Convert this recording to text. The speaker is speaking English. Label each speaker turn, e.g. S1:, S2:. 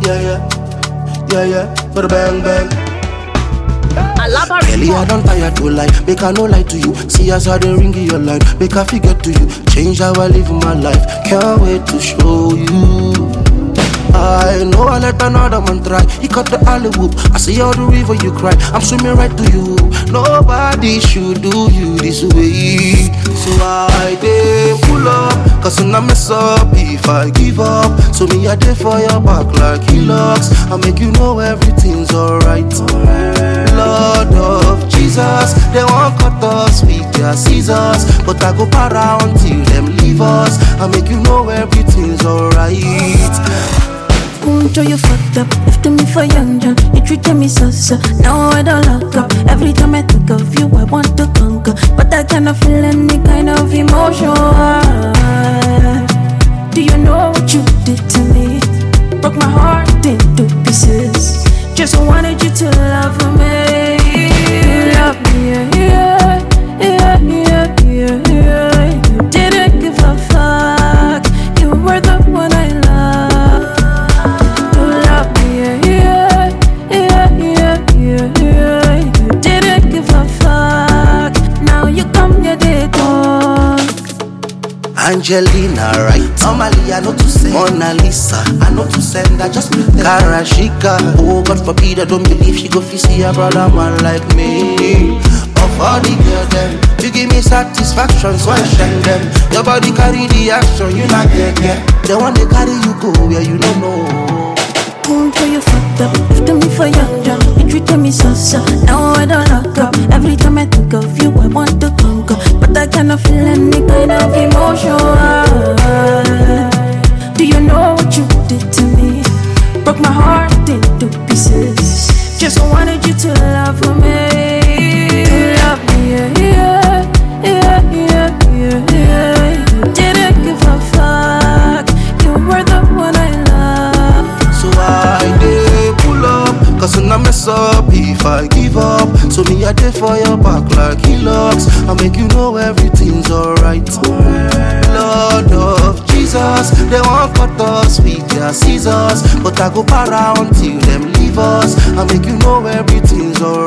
S1: But bang bang. Kelly, I don't tire to lie, make I no lie to you. See as I dey ring in your line, make I forget to you. Change how I live my life, can't wait to show you. I know I let another man try. He cut the alley whoop. I see all the river you cry. I'm swimming right to you. Nobody should do you this way. So I dey pull up, cause when I mess up, if I give up, so me I dey for your back like Hilux. I make you know everything's alright. Lord of Jesus, they won't cut us with their scissors, but I go para until them leave us. I make you know everything's alright.
S2: Until you fucked up, left me for young John. You treated me so. Now I don't lock up. Every time I think of you, I want to conquer, but I cannot feel any kind of emotion. Do you know what you did to me? Broke my heart into pieces. Just wanted you to love me. Love me, yeah. You didn't give a fuck. You were the one I loved. You didn't give a fuck. Now you come here to talk.
S1: Angelina, right? Normally I know to send. Mona Lisa, I know to send. I just pretend. Karashika, oh God forbid, I don't believe she go see a brother man like me. Of all the girls them, you give me satisfaction, so I shine them. Your body carry the action, you not get. The one they carry you go where you don't know.
S2: Until you fucked up, left me for young John. You treated me so. Now I don't lock up. Every time I think of you, I want to conquer, but I cannot feel any kind of emotion. Do you know what you did to me? Broke my heart into pieces. Just wanted you to love me. Love me, yeah. You didn't give a fuck. You were the one I loved.
S1: So I dey pull up, cause when I mess up, if I give up, so me I dey for your back like Hilux. I make you know everything's alright. Lord of Jesus, they won't cut us with their scissors, but I go para until them leave us. I make you know everything's alright.